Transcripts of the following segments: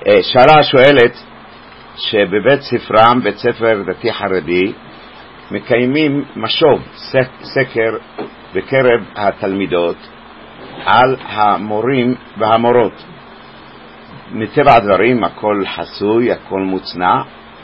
שאלה שואלת שבבית ספרם, בית ספר דתי חרדי, מקיימים משוב, סקר בקרב התלמידות על המורים והמורות. מטבע הדברים הכל חסוי, הכל מוצנע,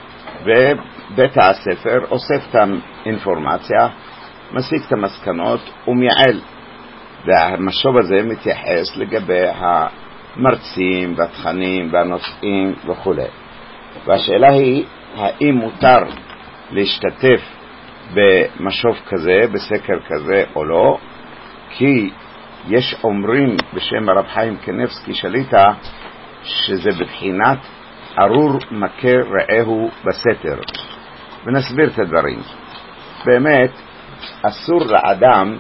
ובית הספר אוסף את האינפורמציה, מסיק את המסקנות ומייעל. והמשוב הזה מתייחס לגבי המרצים והתכנים והנושאים וכו'. והשאלה היא, האם מותר להשתתף במשוב כזה, בסקר כזה או לא? כי יש אומרים בשם הרב חיים קניבסקי שליטה שזה בבחינת ארור מכה רעהו בסתר. ונסביר את הדברים. באמת אסור לאדם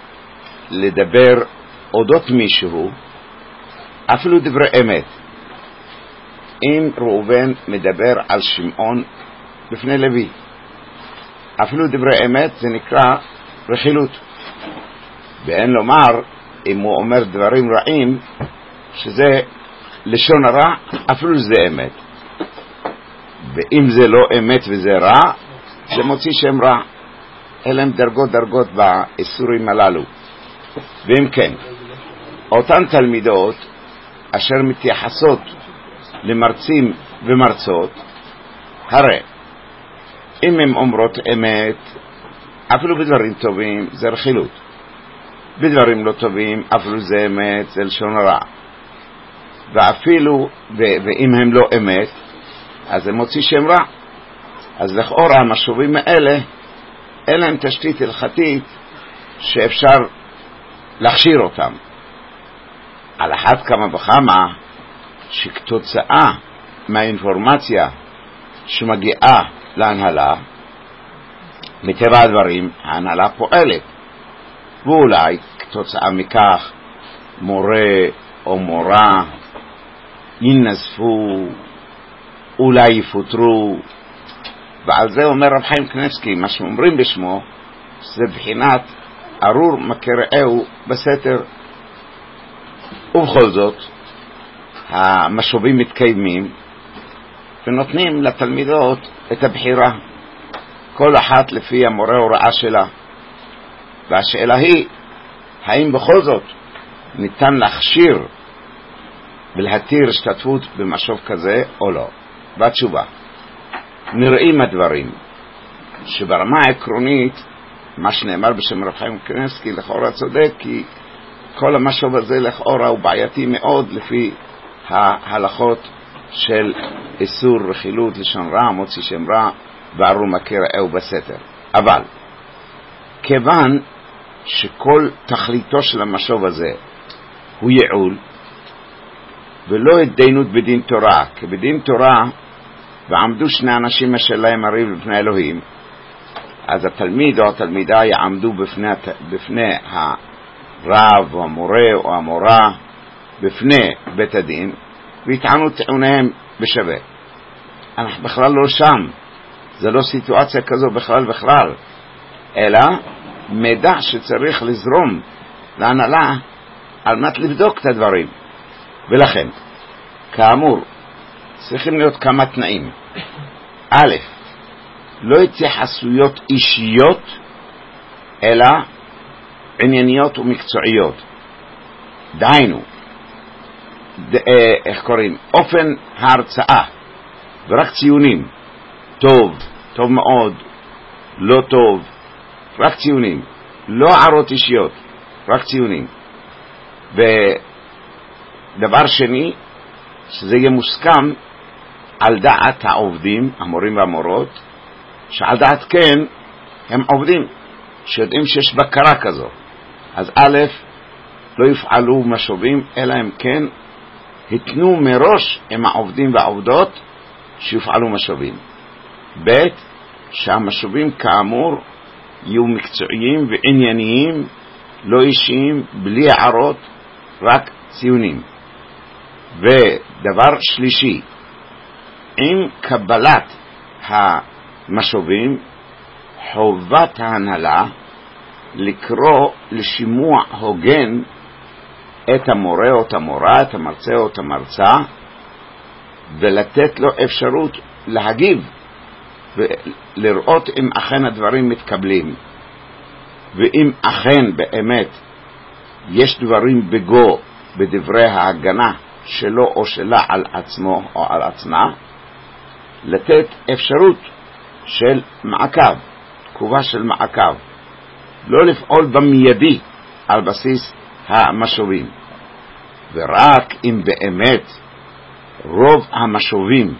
לדבר אודות מישהו אפילו דברי אמת. אם ראובן מדבר על שמעון בפני לוי, אפילו דברי אמת, זה נקרא רכילות. ואין לומר אם הוא אומר דברים רעים שזה לשון הרע, אפילו זה אמת. ואם זה לא אמת וזה רע, זה מוציא שם רע. אלה הם דרגות באיסורים הללו. ואם כן, אותן תלמידות אשר מתייחסות למרצים ומרצות, הרי אם הן אומרות אמת אפילו בדברים טובים זה רכילות, בדברים לא טובים אפילו זה אמת, זה לשון הרע. ואפילו ואם הם לא אמת אז זה מוציא שם רע. אז לכאורה המשובים האלה אין להם תשתית הלכתית שאפשר להכשיר אותם. על אחת כמה וכמה שכתוצאה מהאינפורמציה שמגיעה להנהלה, מטבע הדברים ההנהלה פועלת, ואולי כתוצאה מכך מורה או מורה ינזפו, אולי יפוטרו. ועל זה אומר רב חיים קניבסקי, מה שאומרים בשמו זה בחינת ארור מכה רעהו בסתר. ובכל זאת המשובים מתקיימים ונותנים לתלמידות את הבחירה, כל אחת לפי המורה הוראה שלה. והשאלה היא, האם בכל זאת ניתן להכשיר ולהתיר השתתפות במשוב כזה או לא? והתשובה, נראים הדברים שברמה העקרונית מה שנאמר בשם רב חיים קניבסקי לכאורה צודק, כי כל המשוב הזה לכאורה הוא בעייתי מאוד לפי ההלכות של איסור רכילות, לשון רע, מוציא שם רע וארור מכה רעהו בסתר. אבל כיוון שכל תכליתו של המשוב הזה הוא ייעול ולא התדיינות בדין תורה, כי בדין תורה ועמדו שני אנשים אשר להם הריב לפני אלוהים, אז התלמיד או התלמידה יעמדו בפני הרב או המורה או המורה בפני בית הדין ויטענו טיעוניהם בשווה. אנחנו בכלל לא שם, זה לא סיטואציה כזו בכלל, אלא מידע שצריך לזרום להנהלה על מנת לבדוק את הדברים. ולכן כאמור צריכים להיות כמה תנאים. א', לא התייחסויות אישיות אלא ענייניות ומקצועיות. דהיינו, אופן ההרצאה ורק ציונים, טוב, טוב מאוד, לא טוב, רק ציונים, לא הערות אישיות, רק ציונים. ודבר שני, שזה יהיה מוסכם על דעת העובדים, המורים והמורות, שעל דעת כן הם עובדים, שיודעים שיש בקרה כזו. אז א', לא יפעלו משובים, אלא הם כן התנו מראש עם העובדים והעובדות שיפעלו משובים. ב', שהמשובים כאמור יהיו מקצועיים וענייניים, לא אישיים, בלי הערות, רק ציונים. ודבר שלישי, עם קבלת המשובים חובת ההנהלה לקרוא לשימוע הוגן את המורה או את המורה, את המרצה או את המרצה, ולתת לו אפשרות להגיב ולראות אם אכן הדברים מתקבלים, ואם אכן באמת יש דברים בגו בדברי ההגנה שלו או שלה על עצמו או על עצמה, לתת אפשרות של מעקב, תקובה של מעקב, לא לפעול במיידי על בסיס המשובים. ורק אם באמת רוב המשובים,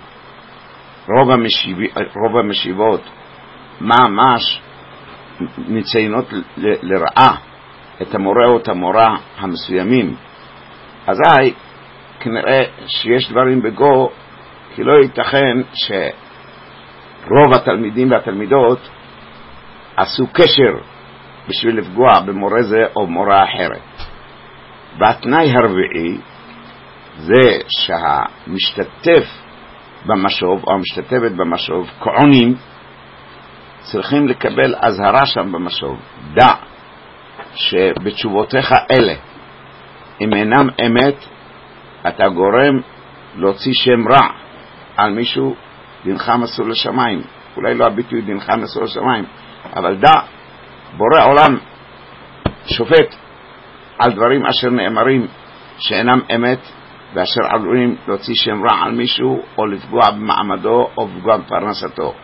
רוב המשיבות ממש מציינות לרעה את המורה או את המורה המסוימים, אזי כנראה שיש דברים בגו, כי לא ייתכן שרוב התלמידים והתלמידות עשו קשר בשביל לפגוע במורה זה או מורה אחרת. והתנאי הרביעי זה שהמשתתף במשוב או המשתתפת במשוב כעונים צריכים לקבל הזהרה שם במשוב. דע שבתשובותיך אלה, אם אינם אמת, אתה גורם להוציא שם רע על מישהו, דינך מסור לשמיים. אולי לא הביטוי דינך מסור לשמיים, אבל דע, בורא עולם שופט על דברים אשר נאמרים שאינם אמת, ואשר עלולים להוציא שם רע על מישהו או לפגוע במעמדו או לפגוע בפרנסתו.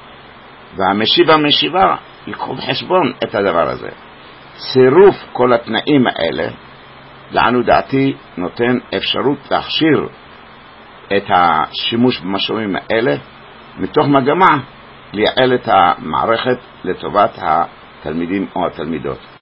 והמשיבה יקחו בחשבון את הדבר הזה. צירוף כל התנאים האלה לענו דעתי נותן אפשרות להכשיר את השימוש במשובים האלה, מתוך מגמה לייעל את המערכת לטובת התלמידים או התלמידות.